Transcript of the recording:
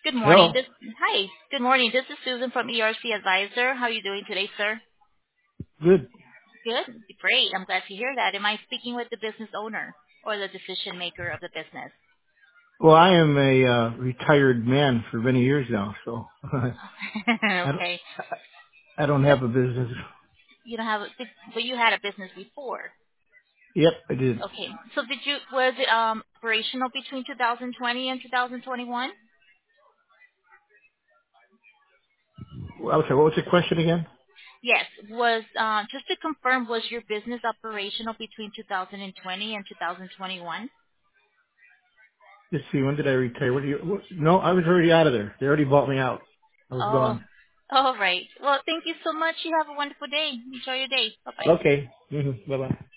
Good morning. Hello. Hi. Good morning. This is Susan from ERC Advisor. How are you doing today, sir? Good. Good. Great. I'm glad to hear that. Am I speaking with the business owner or the decision maker of the business? Well, I am a retired man for many years now, so I don't, Okay. I don't So have a business. you don't have, but you had a business before. Yep, I did. Okay. So was it operational between 2020 and 2021? Well, I'm sorry, what was the question again? Yes. Was just to confirm, was your business operational between 2020 and 2021? Let's see, when did I retire? No, I was already out of there. They already bought me out. I was Oh, gone. all right. Well, thank you so much. You have a wonderful day. Enjoy your day. Bye-bye. Okay. Bye bye.